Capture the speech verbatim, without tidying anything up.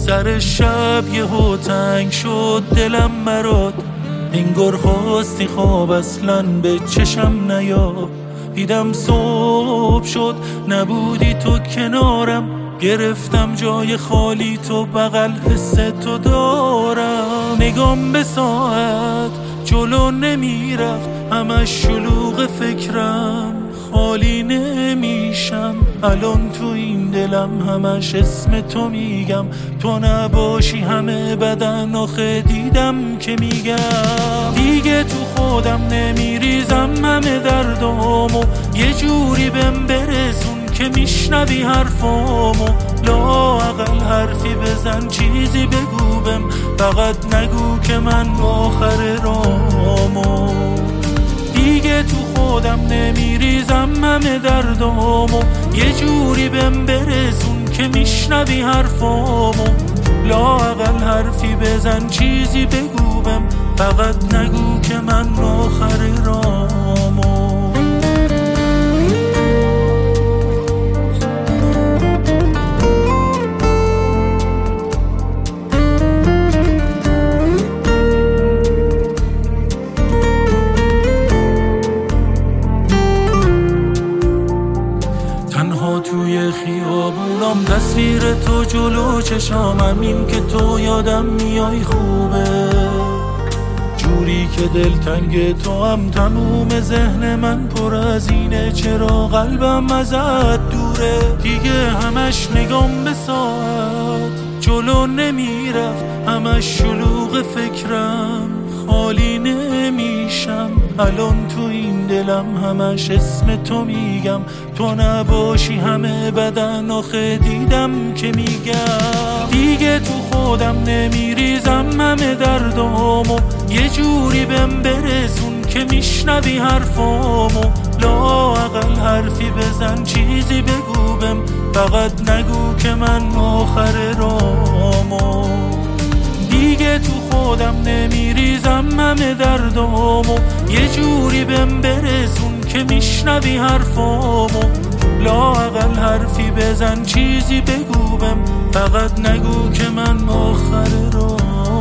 سر شب یهو تنگ شد دلم برات، انگار خواستی خواب اصلاً به چشم نیاد. دیدم صبح شد نبودی تو کنارم، گرفتم جای خالی تو بغل حس تو دارم. نگام به ساعت جلو نمیرفت، همش شلوغ فکرم، خالی نمیشم. الان تو این دلم همش اسم تو میگم، تو نباشی همه بدن آخه دیدم که میگم. دیگه تو خودم نمیریزم همه دردامو، یه جوری بهم برسون که میشنوی حرفامو. لااقل حرفی بزن چیزی بگو بهم، فقط نگو که من آخر رامو. دیگه تو خودم نمیریزم همه دردامو، یه جوری بهم برسون که میشنوی حرفامو. لااقل حرفی بزن چیزی بگو بهم، فقط نگو که من آخر رامو. توی خیابونم تصویر تو جلو چشامم، این که تو یادم میای خوبه، جوری که دلتنگ تو هم تموم ذهن من پر از اینه، چرا قلبم ازت دوره. دیگه همش نگام به ساعت جلو نمیرفت، همش شلوغ فکرم، خالی نمیشم. الان تو این دلم همش اسم تو میگم، تو نباشی همه بدن آخه دیدم که میگم. دیگه تو خودم نمیریزم همه دردامو، یه جوری بهم برسون که میشنوی حرفامو. لااقل حرفی بزن چیزی بگو بهم، فقط نگو که من آخر رامو. دیگه تو خودم نمیریزم همه دردامو، یه جوری بهم برسون که میشنوی حرفامو. لااقل حرفی بزن چیزی بگو بهم، فقط نگو که من آخر رامو.